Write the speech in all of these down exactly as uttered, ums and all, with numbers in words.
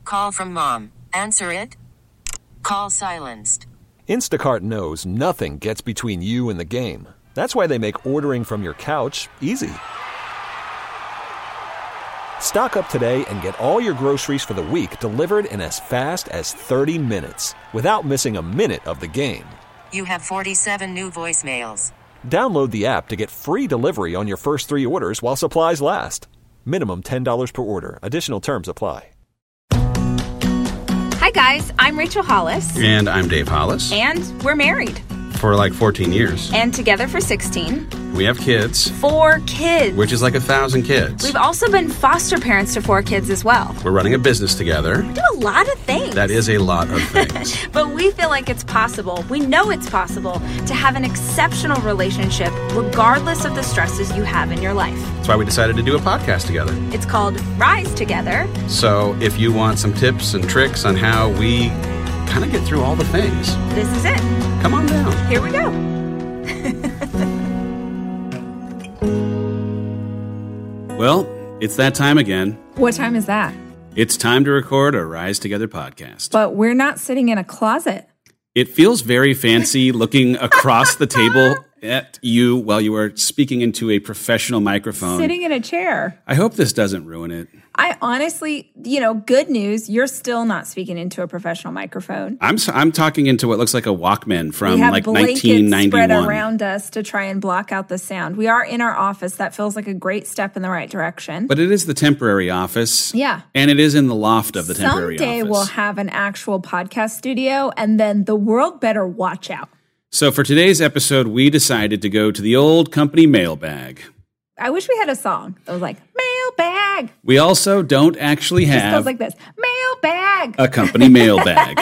Call from mom. Answer it. Call silenced. Instacart knows nothing gets between you and the game. That's why they make ordering from your couch easy. Stock up today and get all your groceries for the week delivered in as fast as thirty minutes without missing a minute of the game. You have forty-seven new voicemails. Download the app to get free delivery on your first three orders while supplies last. Minimum ten dollars per order. Additional terms apply. Hi, guys. I'm Rachel Hollis. And I'm Dave Hollis. And we're married. For like fourteen years. And together for sixteen. We have kids. Four kids. Which is like a thousand kids. We've also been foster parents to four kids as well. We're running a business together. We do a lot of things. That is a lot of things. But we feel like it's possible. We know it's possible to have an exceptional relationship regardless of the stresses you have in your life. That's why we decided to do a podcast together. It's called Rise Together. So if you want some tips and tricks on how we kind of get through all the things, this is it. Come on down. Here we go. Well, it's that time again. What time is that? It's time to record a Rise Together podcast. But we're not sitting in a closet. It feels very fancy looking across the table at you while you are speaking into a professional microphone. Sitting in a chair. I hope this doesn't ruin it. I honestly, you know, good news, you're still not speaking into a professional microphone. I'm I'm talking into what looks like a Walkman from we have like blankets nineteen ninety-one. Spread around us to try and block out the sound. We are in our office. That feels like a great step in the right direction. But it is the temporary office. Yeah. And it is in the loft of the temporary Someday office. we'll have an actual podcast studio, and then the world better watch out. So for today's episode, we decided to go to the old company mailbag. I wish we had a song that was like, mailbag. We also don't actually have... It just goes like this, mailbag. A company mailbag.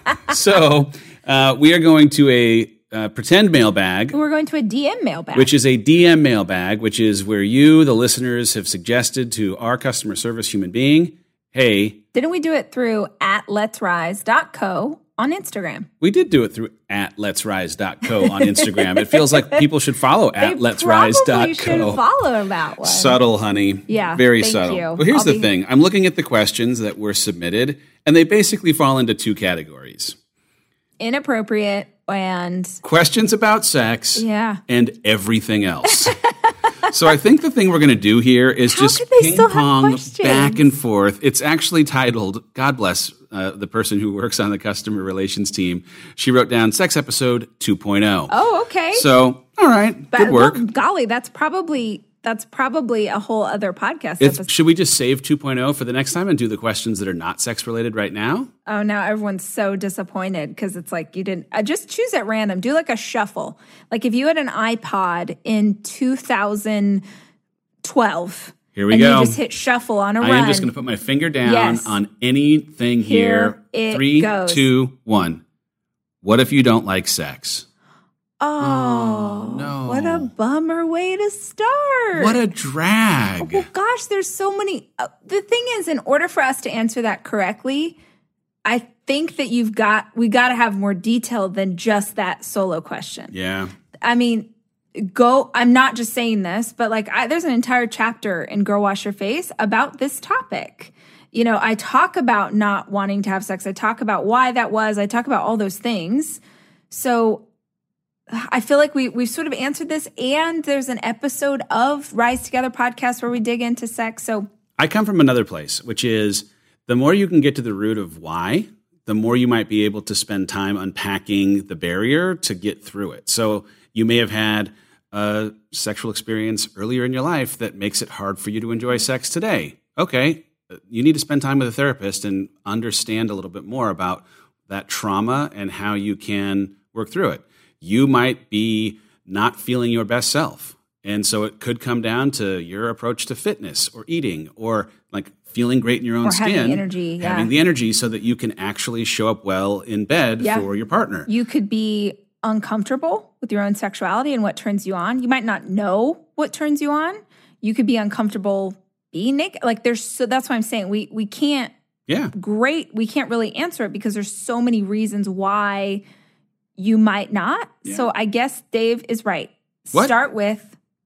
So uh, we are going to a uh, pretend mailbag. We're going to a D M mailbag. Which is a D M mailbag, which is where you, the listeners, have suggested to our customer service human being, hey... Didn't we do it through at lets rise dot co on Instagram? We did do it through at lets rise dot co on Instagram. It feels like people should follow at lets rise dot co. They probably should follow that one. Subtle, honey. Yeah, very thank subtle. you. Well, here's I'll the be- thing. I'm looking at the questions that were submitted, and they basically fall into two categories. Inappropriate and... Questions about sex Yeah. and everything else. So I think the thing we're going to do here is How just could they ping still have pong questions? back and forth. It's actually titled, God bless uh, the person who works on the customer relations team. She wrote down Sex Episode two point oh. Oh, okay. So, all right, But- good work. well, golly, that's probably that's probably a whole other podcast If, episode. should we just save two point oh for the next time and do the questions that are not sex related right now? Oh, now everyone's so disappointed because it's like you didn't. Uh, just choose at random. Do like a shuffle. Like if you had an iPod in two thousand twelve. Here we and go. you just hit shuffle on a I run. am just going to put my finger down Yes. on anything here. Here it Three, goes. two, one. What if you don't like sex? Oh, no. What a bummer way to start. What a drag. Well, gosh, there's so many. Uh, the thing is, in order for us to answer that correctly, I think that you've got, we got to have more detail than just that solo question. Yeah. I mean, go, I'm not just saying this, but like I, there's an entire chapter in Girl Wash Your Face about this topic. You know, I talk about not wanting to have sex. I talk about why that was. I talk about all those things. So I feel like we, we've sort of answered this, and there's an episode of Rise Together podcast where we dig into sex. So I come from another place, which is the more you can get to the root of why, the more you might be able to spend time unpacking the barrier to get through it. So you may have had a sexual experience earlier in your life that makes it hard for you to enjoy sex today. Okay, you need to spend time with a therapist and understand a little bit more about that trauma and how you can work through it. You might be not feeling your best self. And so it could come down to your approach to fitness or eating or like feeling great in your own Or skin. having energy, yeah. Having the energy so that you can actually show up well in bed Yeah. for your partner. you could be uncomfortable with your own sexuality and what turns you on. You might not know what turns you on. You could be uncomfortable being naked. Like there's so that's why I'm saying we we can't Yeah. great we can't really answer it because there's so many reasons why you might not. Yeah. So I guess Dave is right. What? Start with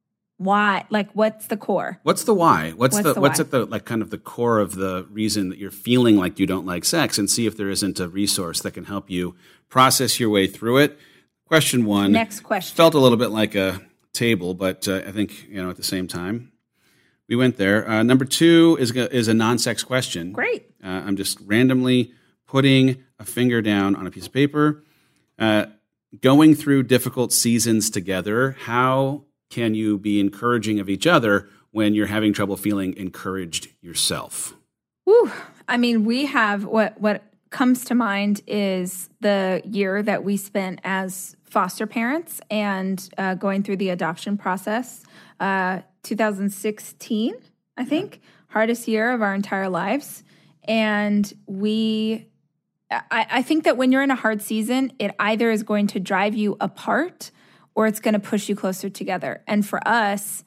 why, like what's the core? What's the why? What's, What's the, the what's why? at the like kind of the core of the reason that you're feeling like you don't like sex, and see if there isn't a resource that can help you process your way through it. Question one. Next question. Felt a little bit like a table, but uh, I think, you know, at the same time, we went there. Uh, number two is is a non-sex question. Great. Uh, I'm just randomly putting a finger down on a piece of paper. Uh, going through difficult seasons together, how can you be encouraging of each other when you're having trouble feeling encouraged yourself? Whew. I mean, we have what what comes to mind is the year that we spent as foster parents and uh, going through the adoption process. Uh, two thousand sixteen, I think, hardest year of our entire lives. And we, I, I think that when you're in a hard season, it either is going to drive you apart or it's going to push you closer together. And for us,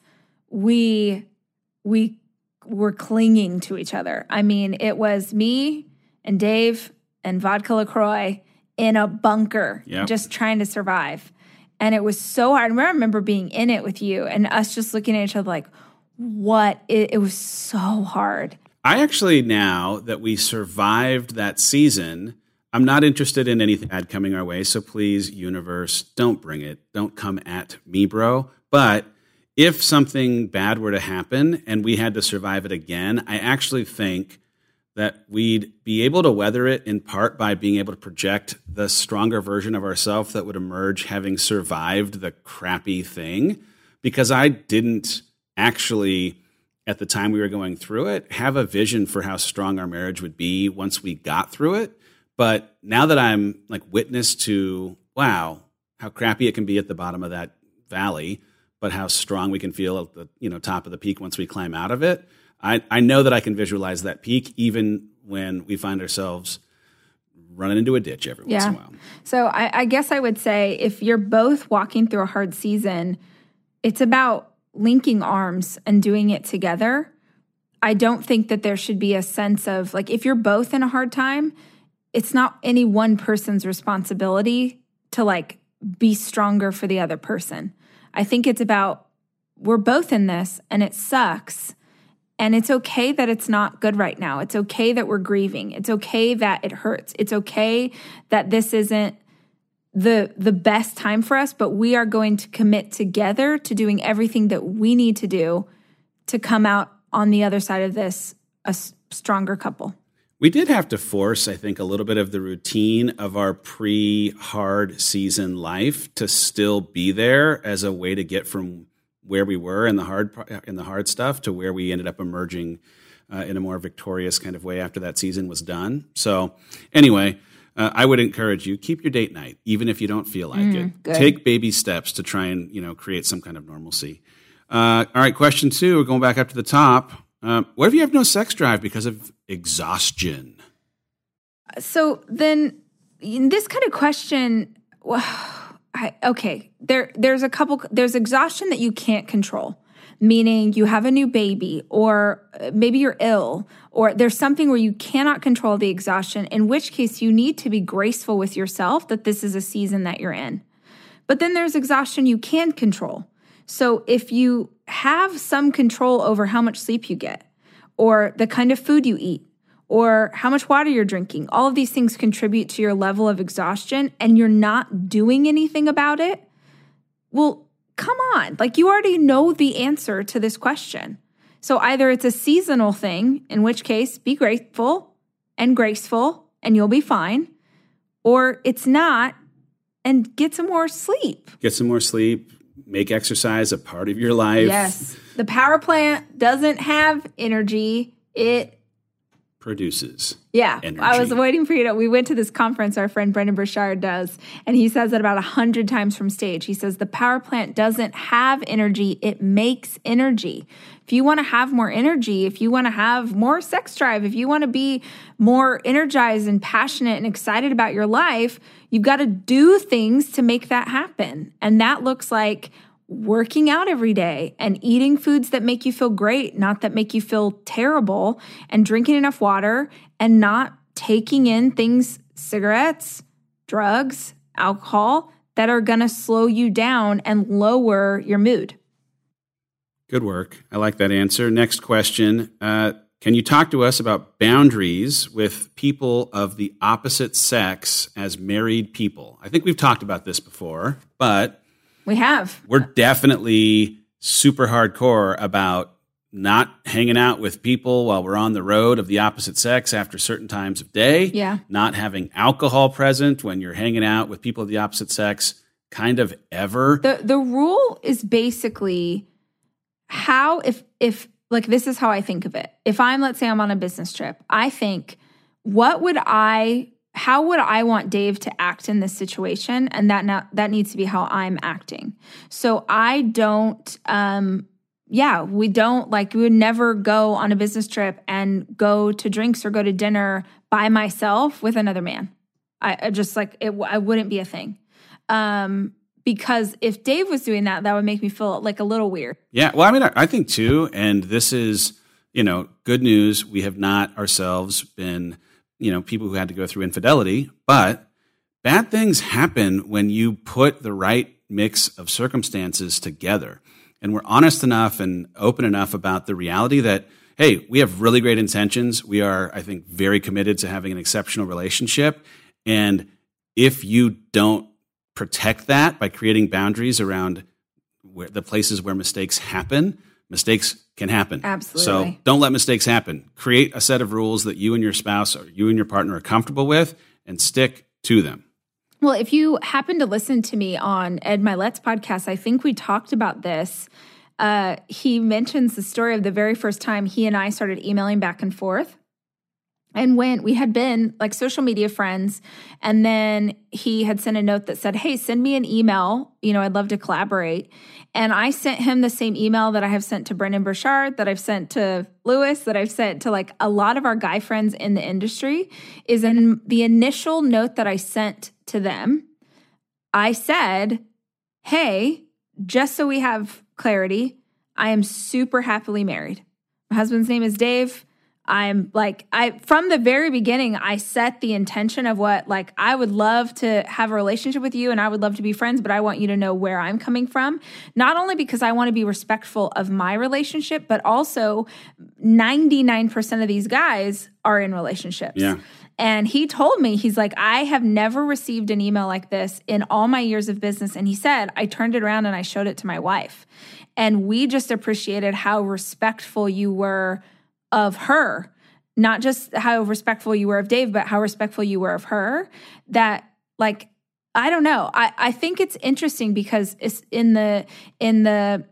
we we were clinging to each other. I mean, it was me and Dave and Vodka LaCroix in a bunker, Yep. just trying to survive. And it was so hard. I remember being in it with you and us just looking at each other like, what? It, it was so hard. I actually, now that we survived that season, I'm not interested in anything bad coming our way. So please, universe, don't bring it. Don't come at me, bro. But if something bad were to happen and we had to survive it again, I actually think that we'd be able to weather it in part by being able to project the stronger version of ourselves that would emerge having survived the crappy thing. Because I didn't actually, at the time we were going through it, have a vision for how strong our marriage would be once we got through it. But now that I'm like witness to, wow, how crappy it can be at the bottom of that valley, but how strong we can feel at the, you know, top of the peak once we climb out of it. I, I know that I can visualize that peak even when we find ourselves running into a ditch every once Yeah. in a while. So I, I guess I would say if you're both walking through a hard season, it's about linking arms and doing it together. I don't think that there should be a sense of like, if you're both in a hard time, it's not any one person's responsibility to like be stronger for the other person. I think it's about we're both in this and it sucks. And it's okay that it's not good right now. It's okay that we're grieving. It's okay that it hurts. It's okay that this isn't the the best time for us, but we are going to commit together to doing everything that we need to do to come out on the other side of this a s- stronger couple. We did have to force, I think, a little bit of the routine of our pre-hard season life to still be there as a way to get from where we were in the hard in the hard stuff to where we ended up emerging uh, in a more victorious kind of way after that season was done. So anyway, uh, I would encourage you, keep your date night, even if you don't feel like Mm, it. good. Take baby steps to try and, you know, create some kind of normalcy. Uh, all right, question two, we're going back up to the top. Um, what if you have no sex drive because of exhaustion? So then, in this kind of question, well, I, okay, there there's a couple. There's exhaustion that you can't control, meaning you have a new baby, or maybe you're ill, or there's something where you cannot control the exhaustion. In which case, you need to be graceful with yourself that this is a season that you're in. But then there's exhaustion you can control. So if you have some control over how much sleep you get, or the kind of food you eat, or how much water you're drinking, all of these things contribute to your level of exhaustion and you're not doing anything about it, well, come on. Like, you already know the answer to this question. So either it's a seasonal thing, in which case be grateful and graceful and you'll be fine, or it's not, and get some more sleep. Get some more sleep. Make exercise a part of your life. Yes. The power plant doesn't have energy. It Produces. Yeah, energy. I was waiting for you to, we went to this conference our friend Brendan Burchard does, and he says it about a hundred times from stage. He says the power plant doesn't have energy, it makes energy. If you want to have more energy, if you want to have more sex drive, if you want to be more energized and passionate and excited about your life, you've got to do things to make that happen. And that looks like working out every day and eating foods that make you feel great, not that make you feel terrible, and drinking enough water and not taking in things, cigarettes, drugs, alcohol, that are going to slow you down and lower your mood. Good work. I like that answer. Next question. Uh, can you talk to us about boundaries with people of the opposite sex as married people? I think we've talked about this before, but we have. We're definitely super hardcore about not hanging out with people while we're on the road of the opposite sex after certain times of day. Yeah. Not having alcohol present when you're hanging out with people of the opposite sex kind of ever. The the rule is basically how if if like this is how I think of it. If I'm, let's say I'm on a business trip, I think, what would I how would I want Dave to act in this situation? And that not, that needs to be how I'm acting. So I don't um yeah, we don't like, we would never go on a business trip and go to drinks or go to dinner by myself with another man. I, I just like, it I wouldn't be a thing. Um, because if Dave was doing that, that would make me feel like a little weird. Yeah. Well, I mean, I, I think too, and this is, you know, good news. We have not ourselves been, you know, people who had to go through infidelity, but bad things happen when you put the right mix of circumstances together. And we're honest enough and open enough about the reality that, hey, we have really great intentions. We are, I think, very committed to having an exceptional relationship. And if you don't protect that by creating boundaries around where the places where mistakes happen, mistakes can happen. Absolutely. So don't let mistakes happen. Create a set of rules that you and your spouse or you and your partner are comfortable with and stick to them. Well, if you happen to listen to me on Ed Milet's podcast, I think we talked about this. Uh, he mentions the story of the very first time he and I started emailing back and forth. And when we had been like social media friends, and then he had sent a note that said, hey, send me an email. You know, I'd love to collaborate. And I sent him the same email that I have sent to Brendan Burchard, that I've sent to Lewis, that I've sent to like a lot of our guy friends in the industry. Is in the initial note that I sent to them, I said, hey, just so we have clarity, I am super happily married. My husband's name is Dave. I'm like, I, from the very beginning, I set the intention of what, like, I would love to have a relationship with you and I would love to be friends, but I want you to know where I'm coming from. Not only because I want to be respectful of my relationship, but also ninety-nine percent of these guys are in relationships. Yeah. And he told me, he's like, I have never received an email like this in all my years of business. And he said, I turned it around and I showed it to my wife. And we just appreciated how respectful you were of her, not just how respectful you were of Dave, but how respectful you were of her. That, like, I don't know. I, I think it's interesting because it's in the, in the,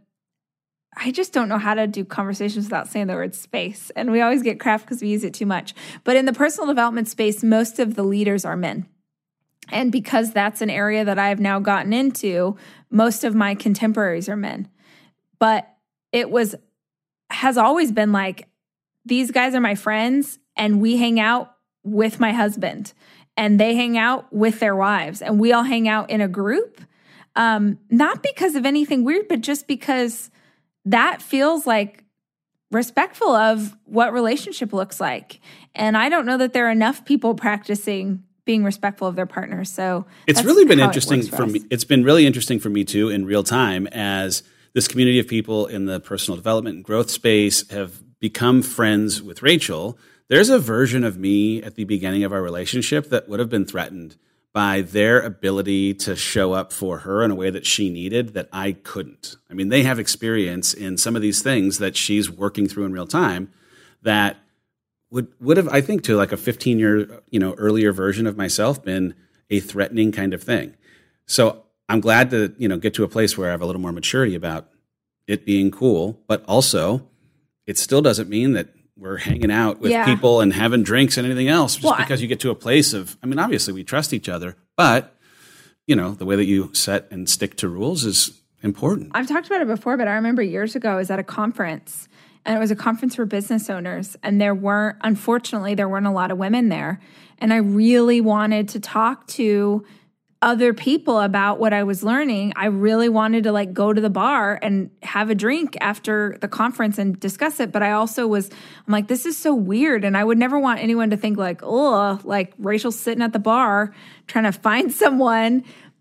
I just don't know how to do conversations without saying the word space. And we always get crap because we use it too much. But in the personal development space, most of the leaders are men. And because that's an area that I've now gotten into, most of my contemporaries are men. But it was, has always been like, these guys are my friends and we hang out with my husband and they hang out with their wives and we all hang out in a group. Um, not because of anything weird, but just because that feels like respectful of what relationship looks like. And I don't know that there are enough people practicing being respectful of their partners. So it's really been interesting for, for me. It's been really interesting for me too in real time as this community of people in the personal development and growth space have become friends with Rachel. There's a version of me at the beginning of our relationship that would have been threatened by their ability to show up for her in a way that she needed that I couldn't. I mean, they have experience in some of these things that she's working through in real time that would would have, I think, to like a fifteen-year, you know, earlier version of myself been a threatening kind of thing. So I'm glad to, you know, get to a place where I have a little more maturity about it being cool, but also it still doesn't mean that we're hanging out with yeah. people and having drinks and anything else just well, because you get to a place of, I mean, obviously we trust each other, but, you know, the way that you set and stick to rules is important. I've talked about it before, but I remember years ago I was at a conference and it was a conference for business owners and there weren't, unfortunately, there weren't a lot of women there. And I really wanted to talk to other people about what I was learning. I really wanted to like go to the bar and have a drink after the conference and discuss it. But I also was, I'm like, this is so weird. And I would never want anyone to think like, oh, like Rachel's sitting at the bar trying to find someone.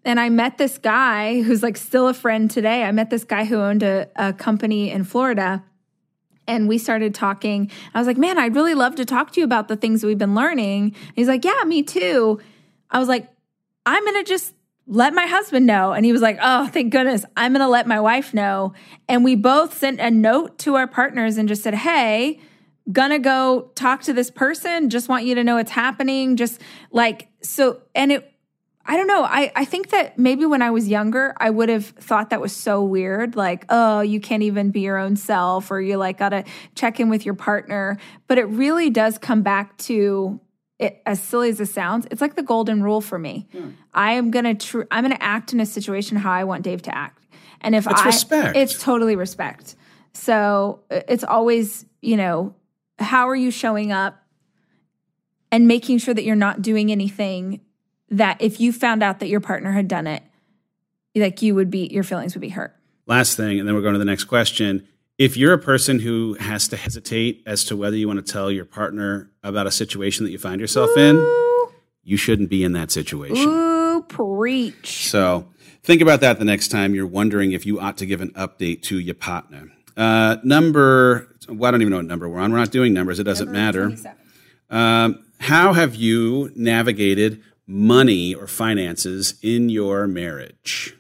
And I met this guy who's like still a friend today. I met this guy who owned a, a company in Florida. And we started talking. I was like, man, I'd really love to talk to you about the things we've been learning. And he's like, yeah, me too. I was like, I'm going to just let my husband know. And he was like, oh, thank goodness. I'm going to let my wife know. And we both sent a note to our partners and just said, hey, gonna go talk to this person. Just want you to know it's happening. Just like, so, and it, I don't know. I, I think that maybe when I was younger, I would have thought that was so weird. Like, oh, you can't even be your own self, or you like got to check in with your partner. But it really does come back to it, as silly as it sounds, it's like the golden rule for me. Hmm. I am going to, tr- I'm going to act in a situation how I want Dave to act. And if it's I, respect. It's totally respect. So it's always, you know, how are you showing up and making sure that you're not doing anything that if you found out that your partner had done it, like you would be, your feelings would be hurt. Last thing, and then we're going to the next question. If you're a person who has to hesitate as to whether you want to tell your partner about a situation that you find yourself Ooh. in, you shouldn't be in that situation. Ooh, preach. So think about that the next time you're wondering if you ought to give an update to your partner. Uh, number, well, I don't even know what number we're on. We're not doing numbers. It doesn't number matter. Um, how have you navigated money or finances in your marriage?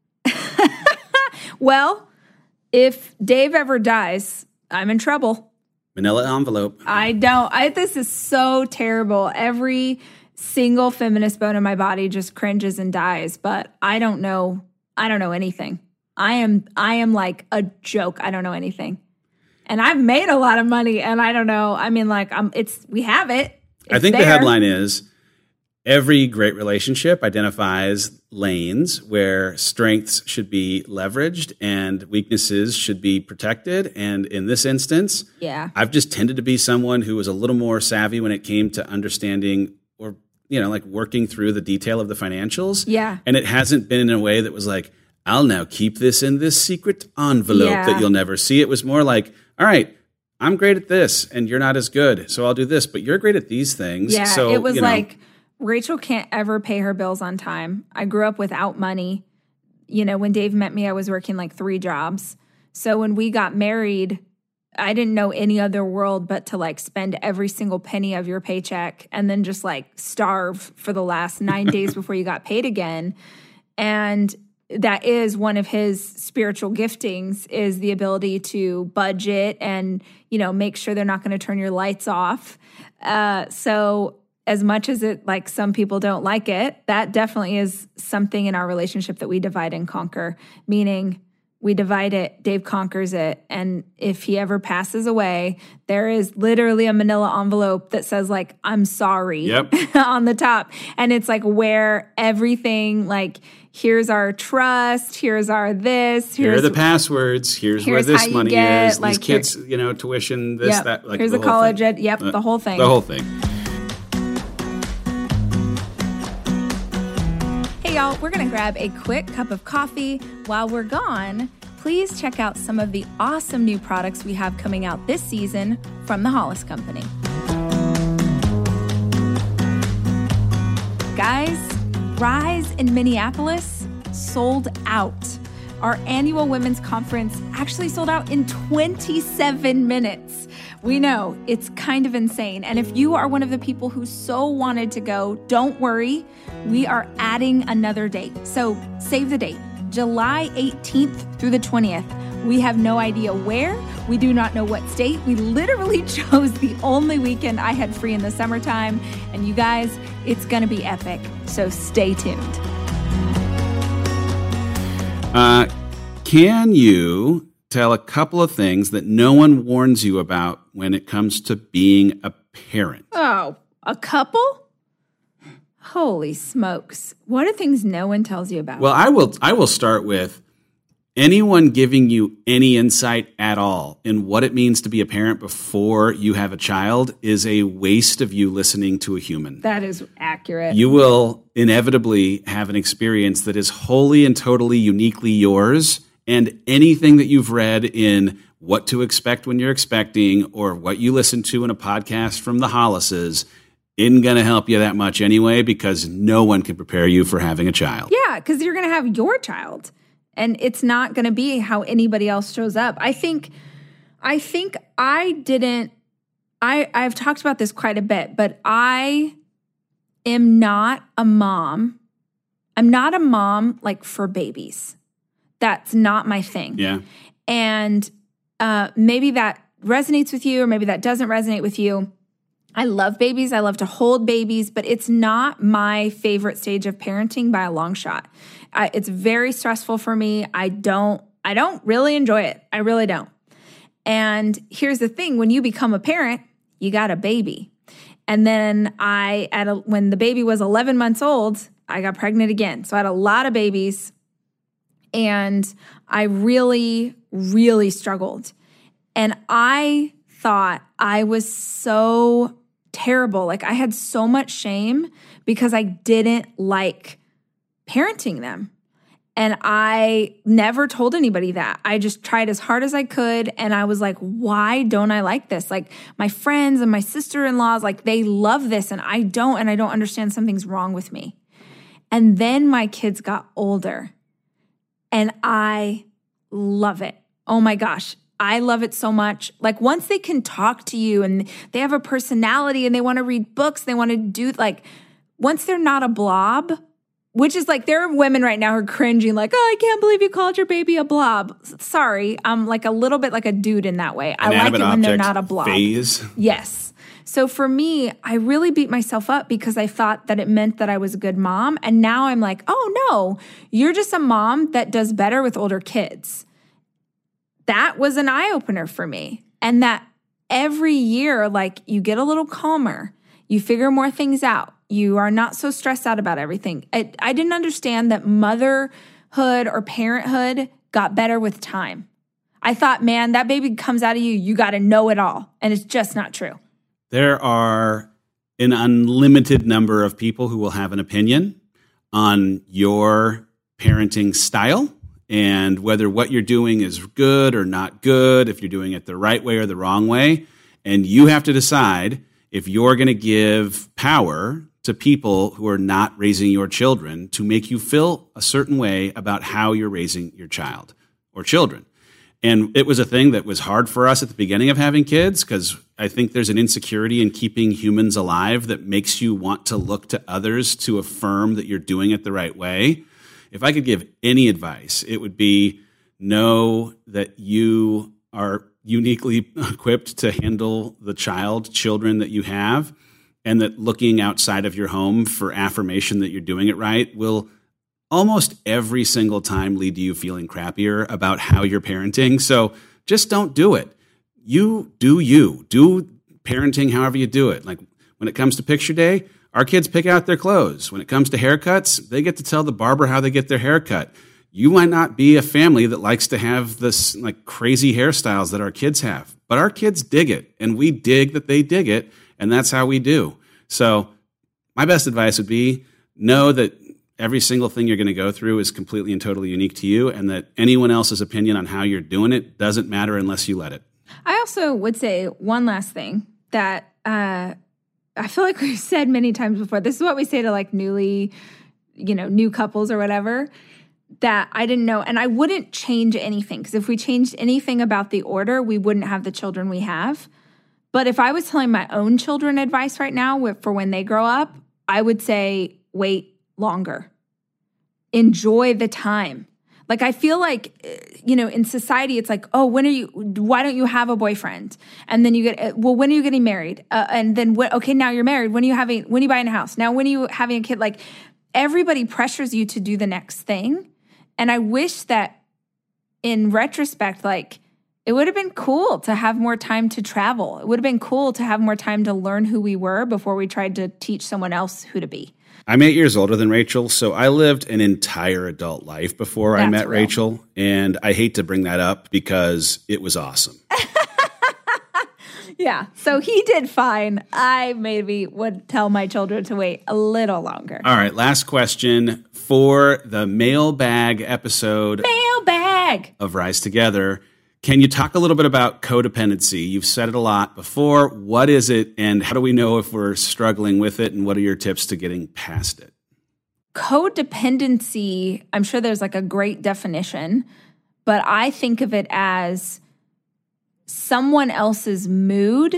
Well, if Dave ever dies, I'm in trouble. Manila envelope. I don't. I this is so terrible. Every single feminist bone in my body just cringes and dies, but I don't know. I don't know anything. I am I am like a joke. I don't know anything. And I've made a lot of money and I don't know. I mean, like I'm it's we have it. It's I think there. The headline is every great relationship identifies lanes where strengths should be leveraged and weaknesses should be protected. And in this instance, yeah, I've just tended to be someone who was a little more savvy when it came to understanding or, you know, like working through the detail of the financials. Yeah. And it hasn't been in a way that was like, I'll now keep this in this secret envelope yeah. that you'll never see. It was more like, all right, I'm great at this and you're not as good, so I'll do this, but you're great at these things. Yeah, so, it was you know, like, Rachel can't ever pay her bills on time. I grew up without money. You know, when Dave met me, I was working like three jobs. So when we got married, I didn't know any other world but to like spend every single penny of your paycheck and then just like starve for the last nine days before you got paid again. And that is one of his spiritual giftings, is the ability to budget and, you know, make sure they're not going to turn your lights off. Uh, so as much as it, like some people don't like it, that definitely is something in our relationship that we divide and conquer, meaning we divide it, Dave conquers it. And if he ever passes away, there is literally a manila envelope that says like, I'm sorry yep. on the top. And it's like where everything, like, here's our trust, here's our this. Here's, here are the passwords, here's, here's where this money get, is, like, these kids, you know, tuition, this, yep, that. Like here's the, the college, ed, ed, yep, uh, the whole thing. The whole thing. Hey, y'all, we're going to grab a quick cup of coffee. While we're gone, please check out some of the awesome new products we have coming out this season from the Hollis Company. Guys, Rise in Minneapolis sold out. Our annual women's conference actually sold out in twenty-seven minutes. We know, it's kind of insane. And if you are one of the people who so wanted to go, don't worry. We are adding another date. So save the date, July eighteenth through the twentieth. We have no idea where. We do not know what state. We literally chose the only weekend I had free in the summertime. And you guys, it's going to be epic. So stay tuned. Uh, can you tell a couple of things that no one warns you about when it comes to being a parent? Oh, a couple? Holy smokes. What are things no one tells you about? Well, I will I will start with anyone giving you any insight at all in what it means to be a parent before you have a child is a waste of you listening to a human. That is accurate. You will inevitably have an experience that is wholly and totally uniquely yours, and anything that you've read in What to Expect When You're Expecting or what you listen to in a podcast from the Hollises isn't going to help you that much anyway, because no one can prepare you for having a child. Yeah, because you're going to have your child, and it's not going to be how anybody else shows up. I think, I think I didn't. I I've talked about this quite a bit, but I am not a mom. I'm not a mom like for babies. That's not my thing. Yeah, and uh, maybe that resonates with you, or maybe that doesn't resonate with you. I love babies. I love to hold babies, but it's not my favorite stage of parenting by a long shot. I, it's very stressful for me. I don't, I don't really enjoy it. I really don't. And here's the thing. When you become a parent, you got a baby. And then I, at a, when the baby was eleven months old, I got pregnant again. So I had a lot of babies, and I really, really struggled. And I thought I was so terrible. Like I had so much shame because I didn't like parenting them. And I never told anybody that. I just tried as hard as I could. And I was like, why don't I like this? Like my friends and my sister-in-laws, like they love this and I don't, and I don't understand something's wrong with me. And then my kids got older and I love it. Oh my gosh. I love it so much. Like once they can talk to you and they have a personality and they want to read books, they want to do like, once they're not a blob, which is like, there are women right now who are cringing like, oh, I can't believe you called your baby a blob. Sorry. I'm like a little bit like a dude in that way. I like it when they're not a blob. Phase. Yes. So for me, I really beat myself up because I thought that it meant that I was a good mom. And now I'm like, oh no, you're just a mom that does better with older kids. That was an eye-opener for me. And that every year, like you get a little calmer, you figure more things out. You are not so stressed out about everything. I, I didn't understand that motherhood or parenthood got better with time. I thought, man, that baby comes out of you, you got to know it all. And it's just not true. There are an unlimited number of people who will have an opinion on your parenting style and whether what you're doing is good or not good, if you're doing it the right way or the wrong way. And you have to decide if you're going to give power to people who are not raising your children to make you feel a certain way about how you're raising your child or children. And it was a thing that was hard for us at the beginning of having kids because I think there's an insecurity in keeping humans alive that makes you want to look to others to affirm that you're doing it the right way. If I could give any advice, it would be know that you are uniquely equipped to handle the child, children that you have, and that looking outside of your home for affirmation that you're doing it right will almost every single time lead to you feeling crappier about how you're parenting. So just don't do it. You do you. Do parenting however you do it. Like when it comes to picture day, our kids pick out their clothes. When it comes to haircuts, they get to tell the barber how they get their haircut. You might not be a family that likes to have this like crazy hairstyles that our kids have, but our kids dig it, and we dig that they dig it, and that's how we do. So my best advice would be know that every single thing you're going to go through is completely and totally unique to you, and that anyone else's opinion on how you're doing it doesn't matter unless you let it. I also would say one last thing that uh, I feel like we've said many times before. This is what we say to like newly, you know, new couples or whatever, that I didn't know. And I wouldn't change anything, because if we changed anything about the order, we wouldn't have the children we have. But if I was telling my own children advice right now for when they grow up, I would say wait longer. Enjoy the time. Like, I feel like, you know, in society, it's like, oh, when are you, why don't you have a boyfriend? And then you get, well, when are you getting married? Uh, and then, what, okay, now you're married. When are you having, when are you buying a house? Now, when are you having a kid? Like, everybody pressures you to do the next thing. And I wish that in retrospect, like, it would have been cool to have more time to travel. It would have been cool to have more time to learn who we were before we tried to teach someone else who to be. I'm eight years older than Rachel, so I lived an entire adult life before That's I met real. Rachel, and I hate to bring that up because it was awesome. Yeah, so he did fine. I maybe would tell my children to wait a little longer. All right, last question for the mailbag episode Mailbag! of Rise Together. Can you talk a little bit about codependency? You've said it a lot before. What is it, and how do we know if we're struggling with it, and what are your tips to getting past it? Codependency, I'm sure there's like a great definition, but I think of it as someone else's mood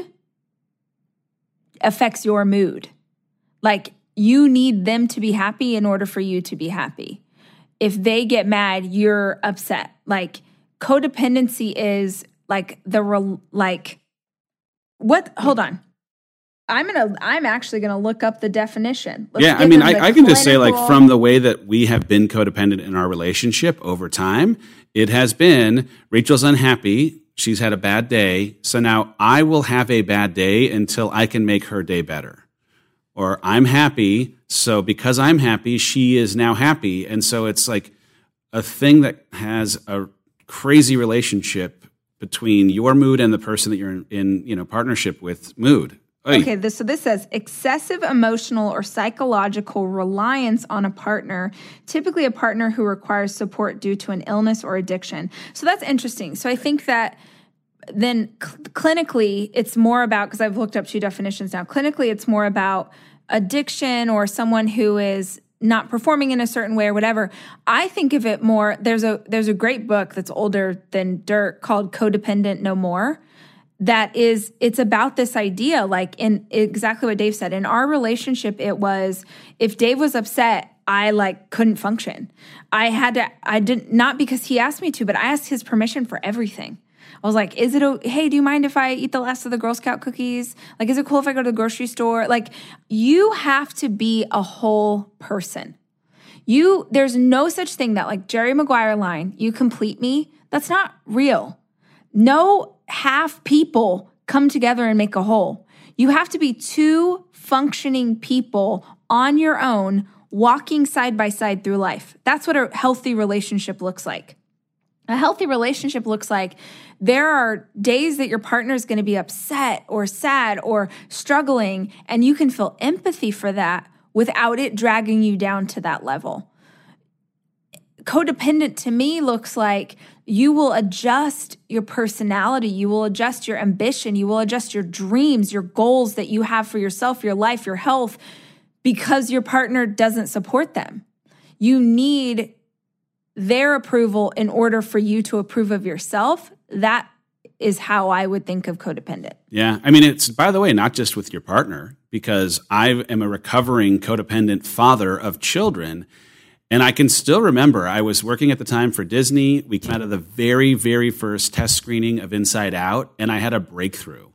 affects your mood. Like, you need them to be happy in order for you to be happy. If they get mad, you're upset. Like, codependency is like the re- like what? Hold on, I'm gonna. I'm actually gonna look up the definition. Let's yeah, I mean, I, I can just say, like, from the way that we have been codependent in our relationship over time, it has been Rachel's unhappy. She's had a bad day, so now I will have a bad day until I can make her day better. Or I'm happy, so because I'm happy, she is now happy, and so it's like a thing that has a crazy relationship between your mood and the person that you're in, in you know, partnership with mood. Oy. Okay, this, so this says excessive emotional or psychological reliance on a partner, typically a partner who requires support due to an illness or addiction. So that's interesting. So I think that then cl- clinically, it's more about, because I've looked up two definitions now, clinically it's more about addiction or someone who is not performing in a certain way or whatever. I think of it more, there's a there's a great book that's older than dirt called Codependent No More. That is, it's about this idea, like in exactly what Dave said. In our relationship, it was, if Dave was upset, I like couldn't function. I had to, I didn't, not because he asked me to, but I asked his permission for everything. I was like, is it, a, hey, do you mind if I eat the last of the Girl Scout cookies? Like, is it cool if I go to the grocery store? Like, you have to be a whole person. You, there's no such thing that, like Jerry Maguire line, you complete me. That's not real. No half people come together and make a whole. You have to be two functioning people on your own, walking side by side through life. That's what a healthy relationship looks like. A healthy relationship looks like there are days that your partner is going to be upset or sad or struggling, and you can feel empathy for that without it dragging you down to that level. Codependent to me looks like you will adjust your personality, you will adjust your ambition, you will adjust your dreams, your goals that you have for yourself, your life, your health, because your partner doesn't support them. You need their approval in order for you to approve of yourself. That is how I would think of codependent. Yeah. I mean, it's, by the way, not just with your partner, because I am a recovering codependent father of children. And I can still remember, I was working at the time for Disney. We came out of the very, very first test screening of Inside Out, and I had a breakthrough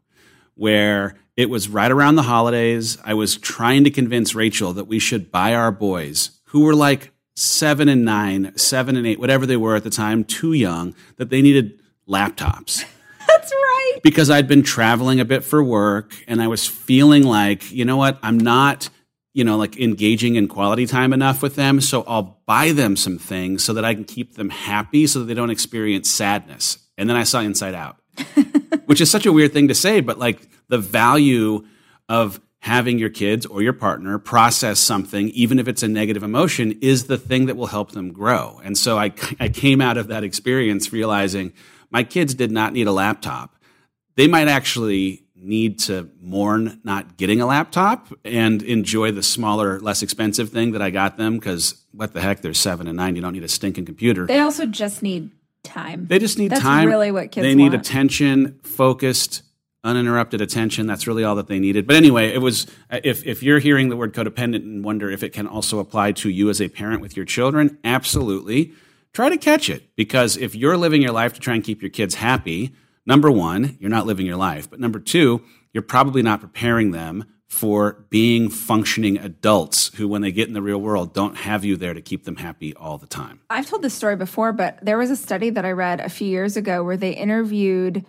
where it was right around the holidays. I was trying to convince Rachel that we should buy our boys, who were like seven and nine, seven and eight, whatever they were at the time, too young, that they needed laptops. That's right. Because I'd been traveling a bit for work, and I was feeling like, you know what, I'm not, you know, like engaging in quality time enough with them, so I'll buy them some things so that I can keep them happy so that they don't experience sadness. And then I saw Inside Out, which is such a weird thing to say, but like the value of having your kids or your partner process something, even if it's a negative emotion, is the thing that will help them grow. And so I, I came out of that experience realizing my kids did not need a laptop. They might actually need to mourn not getting a laptop and enjoy the smaller, less expensive thing that I got them, because what the heck, they're seven and nine. You don't need a stinking computer. They also just need time. They just need That's time. That's really what kids They want. need attention, focused, uninterrupted attention. That's really all that they needed. But anyway, it was, if, if you're hearing the word codependent and wonder if it can also apply to you as a parent with your children, absolutely. Try to catch it, because if you're living your life to try and keep your kids happy, number one, you're not living your life. But number two, you're probably not preparing them for being functioning adults who, when they get in the real world, don't have you there to keep them happy all the time. I've told this story before, but there was a study that I read a few years ago where they interviewed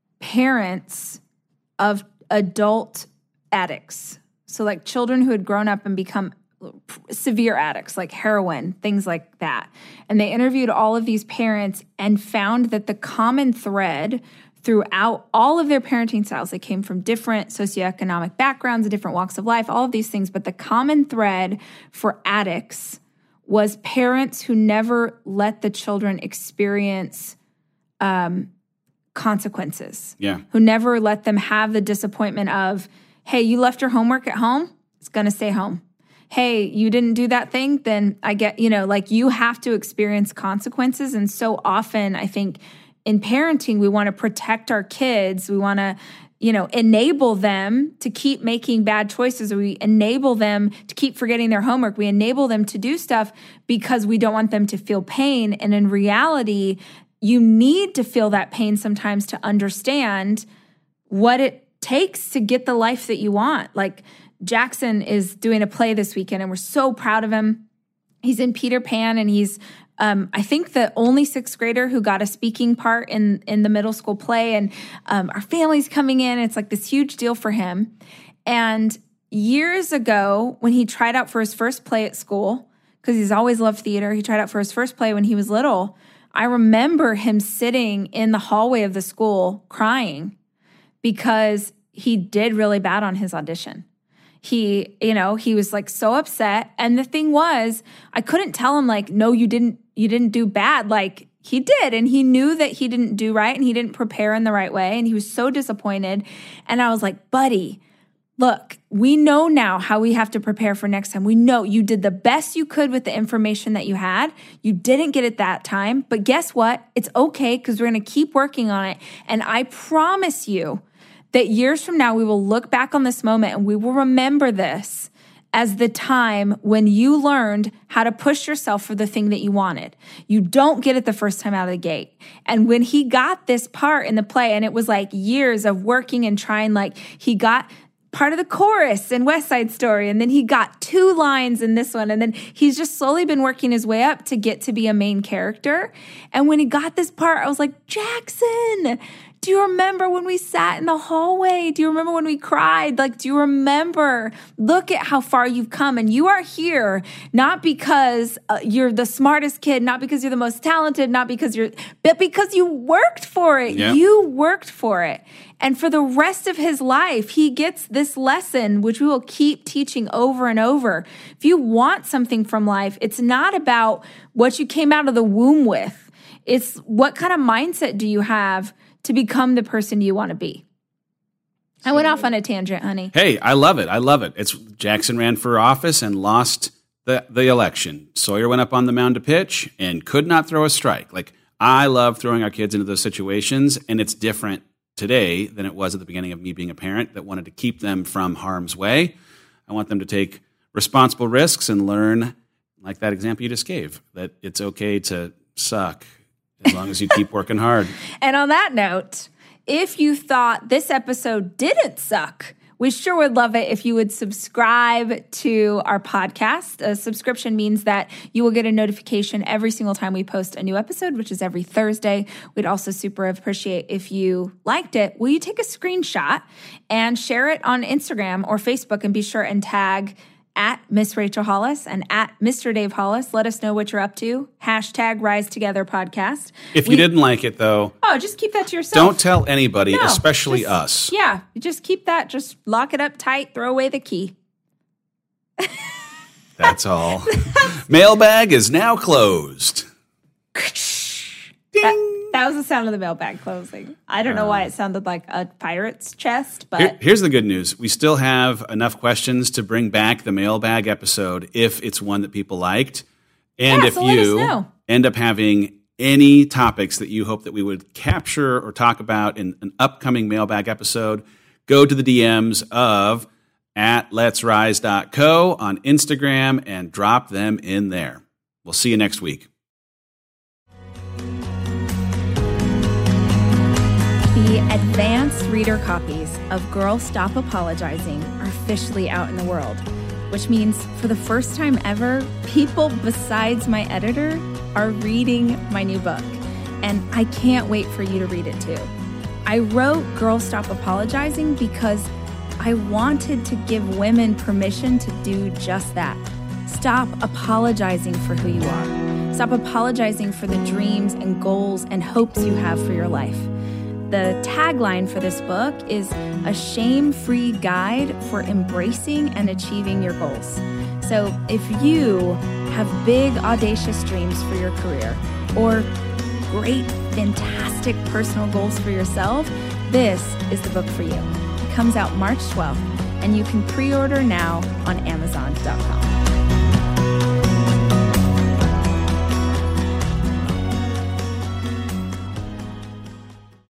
parents of adult addicts. So like children who had grown up and become severe addicts, like heroin, things like that. And they interviewed all of these parents and found that the common thread throughout all of their parenting styles, they came from different socioeconomic backgrounds, different walks of life, all of these things. But the common thread for addicts was parents who never let the children experience um, consequences. Yeah. Who never let them have the disappointment of, hey, you left your homework at home, it's going to stay home. Hey, you didn't do that thing, then I get, you know, like you have to experience consequences. And so often, I think in parenting, we want to protect our kids. We want to, you know, enable them to keep making bad choices. Or we enable them to keep forgetting their homework. We enable them to do stuff because we don't want them to feel pain. And in reality, you need to feel that pain sometimes to understand what it takes to get the life that you want. Like Jackson is doing a play this weekend, and we're so proud of him. He's in Peter Pan, and he's, um, I think, the only sixth grader who got a speaking part in, in the middle school play. And um, our family's coming in. It's like this huge deal for him. And years ago, when he tried out for his first play at school, because he's always loved theater, he tried out for his first play when he was little. I remember him sitting in the hallway of the school crying because he did really bad on his audition. He, you know, he was like so upset. And the thing was, I couldn't tell him like, no, you didn't, you didn't do bad. Like he did. And he knew that he didn't do right and he didn't prepare in the right way. And he was so disappointed. And I was like, buddy, look, we know now how we have to prepare for next time. We know you did the best you could with the information that you had. You didn't get it that time. But guess what? It's okay because we're going to keep working on it. And I promise you that years from now, we will look back on this moment and we will remember this as the time when you learned how to push yourself for the thing that you wanted. You don't get it the first time out of the gate. And when he got this part in the play, and it was like years of working and trying, like he got part of the chorus in West Side Story, and then he got two lines in this one, and then he's just slowly been working his way up to get to be a main character. And when he got this part, I was like, Jackson, do you remember when we sat in the hallway? Do you remember when we cried? Like, do you remember? Look at how far you've come. And you are here not because uh, you're the smartest kid, not because you're the most talented, not because you're, but because you worked for it. Yep. You worked for it. And for the rest of his life, he gets this lesson, which we will keep teaching over and over. If you want something from life, it's not about what you came out of the womb with. It's what kind of mindset do you have to become the person you want to be. I went off on a tangent, honey. Hey, I love it. I love it. It's Jackson ran for office and lost the, the election. Sawyer went up on the mound to pitch and could not throw a strike. Like, I love throwing our kids into those situations, and it's different today than it was at the beginning of me being a parent that wanted to keep them from harm's way. I want them to take responsible risks and learn, like that example you just gave, that it's okay to suck as long as you keep working hard. And on that note, if you thought this episode didn't suck, we sure would love it if you would subscribe to our podcast. A subscription means that you will get a notification every single time we post a new episode, which is every Thursday. We'd also super appreciate if you liked it. Will you take a screenshot and share it on Instagram or Facebook, and be sure and tag at Miss Rachel Hollis and at Mister Dave Hollis. Let us know what you're up to. Hashtag Rise Together Podcast. If we, you didn't like it, though, oh, just keep that to yourself. Don't tell anybody, no, especially just, us. Yeah, just keep that. Just lock it up tight. Throw away the key. That's all. Mailbag is now closed. That, that was the sound of the mailbag closing. I don't know why it sounded like a pirate's chest, but Here, here's the good news. We still have enough questions to bring back the mailbag episode if it's one that people liked. And Yeah, if so let us you know. end up having any topics that you hope that we would capture or talk about in an upcoming mailbag episode, go to the D Ms of at lets rise dot co on Instagram and drop them in there. We'll see you next week. the advanced reader copies of Girl Stop Apologizing are officially out in the world, which means for the first time ever, people besides my editor are reading my new book. And I can't wait for you to read it too. I wrote Girl Stop Apologizing because I wanted to give women permission to do just that. Stop apologizing for who you are. Stop apologizing for the dreams and goals and hopes you have for your life. The tagline for this book is a shame-free guide for embracing and achieving your goals. So if you have big, audacious dreams for your career, or great, fantastic personal goals for yourself, this is the book for you. It comes out March twelfth, and you can pre-order now on amazon dot com.